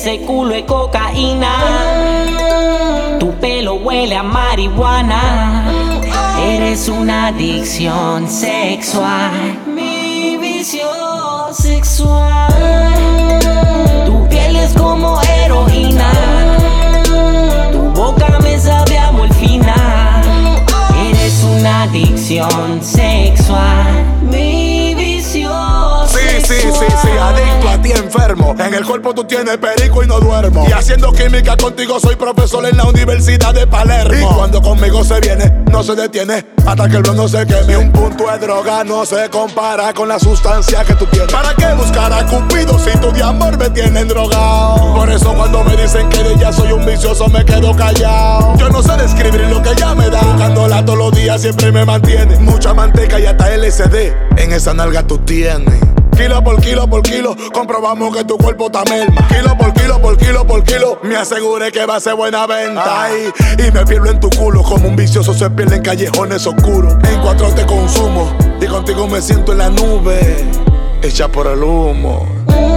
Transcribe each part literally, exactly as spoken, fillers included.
Ese culo es cocaína, tu pelo huele a marihuana. Eres una adicción sexual, mi vicio sexual. Tu piel es como heroína, tu boca me sabe a morfina. Eres una adicción sexual, mi vicio Sí, sexual. sí, sí, sí, adicto a ti enfermo. En el cuerpo tú tienes perico y no duermo. Y haciendo química contigo soy profesor en la Universidad de Palermo. Y cuando conmigo se viene, no se detiene hasta que el blog no se queme. Un punto de droga no se compara con la sustancia que tú tienes. ¿Para qué buscar a Cupido si tú de amor me tienes drogado? Por eso cuando me dicen que de ya soy un vicioso me quedo callado. Yo no sé describir lo que ella me da. Buscándola todos los días siempre me mantiene. Mucha manteca y hasta L S D en esa nalga tú tienes. Kilo por kilo por kilo, comprobamos que tu cuerpo está merma. Kilo por kilo por kilo por kilo, me aseguré que va a ser buena venta. Ay, y me pierdo en tu culo como un vicioso se pierde en callejones oscuros. En cuatro te consumo y contigo me siento en la nube, hecha por el humo.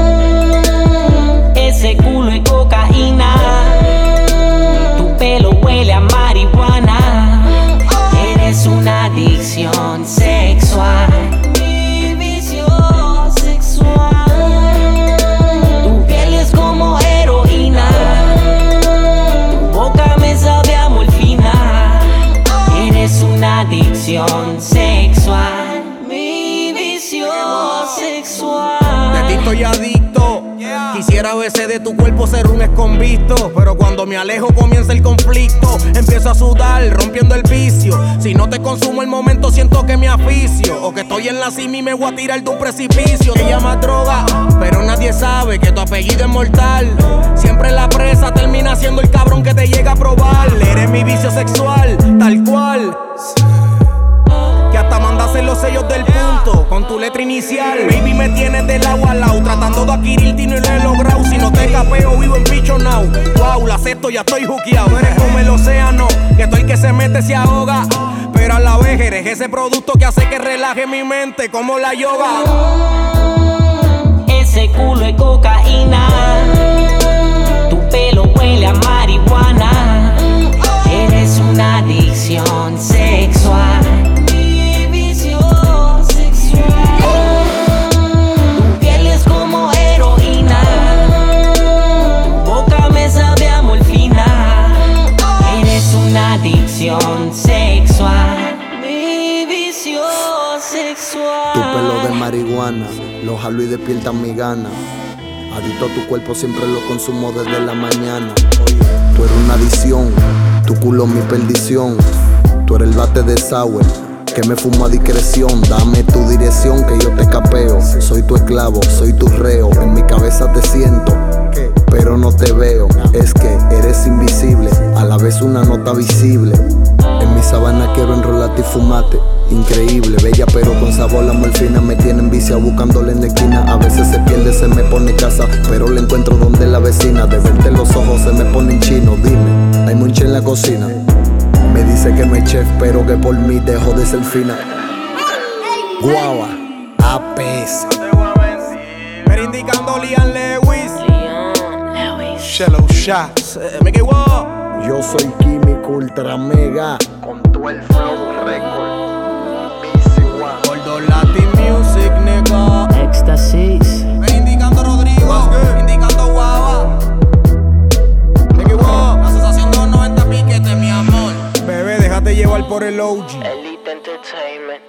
Ese culo es cocaína, tu pelo huele a marihuana. Eres una adicción sexual, mi vicio sexual. Tu piel es como heroína, tu boca me sabe a morfina. Eres una adicción sexual, mi vicio sexual. De ti estoy adicto. Quisiera a veces de tu cuerpo ser un esconvisto, pero cuando me alejo comienza el conflicto. Empiezo a sudar, rompiendo el vicio. Si no te consumo el momento siento que me aficio, o que estoy en la cima y me voy a tirar de un precipicio. Te llamas droga, pero nadie sabe que tu apellido es mortal. Siempre la presa termina siendo el cabrón que te llega a probar. Eres mi vicio sexual, tal cual, que hasta mandasen los sellos del punto con tu letra inicial. Baby, me tienes del agua al lado, tratando de adquirirte y no lo he logrado. Si no te capeo, vivo en picho now. Wow, la acepto, ya estoy juqueado. Eres como el océano, que todo el que se mete se ahoga, pero a la vez eres ese producto que hace que relaje mi mente como la yoga. Ese culo es cocaína, tu pelo huele a marihuana. Eres una adicción sexual, mi vicio sexual. Tu piel es como heroína, tu boca me sabe a morfina. Eres una adicción sexual, mi vicio sexual. Tu pelo de marihuana, lo jalo y despiertan mi gana. Adicto a tu cuerpo, siempre lo consumo desde la mañana. Tú eres una adicción, tu culo mi perdición. Tú eres el bate de sour, que me fumo a discreción. Dame tu dirección que yo te capeo. Soy tu esclavo, soy tu reo. En mi cabeza te siento, pero no te veo. Es que eres invisible, a la vez una nota visible. En mi sabana quiero enrolarte y fumarte. Increíble, bella pero con sabor. La morfina me tiene en vicia, buscándola en la esquina. A veces se pierde, se me pone casa, pero la encuentro donde la vecina. De verte los ojos se me ponen chino. Dime, hay monche en la cocina. Me dice que no hay chef, pero que por mí dejó de ser fina. Guava, A P S. Pero indicando Liam Lewis, Shallow Shots. Mickey Wow. Yo soy químico ultra mega, con todo el flow record. Gordo Latin Music, nigga. Éxtasis. Ven indicando Rodrigo, indicando Guava. Mickey Wow. La sensación de los noventa piquetes, mi amor. Bebé, déjate llevar por el O G. Elite Entertainment.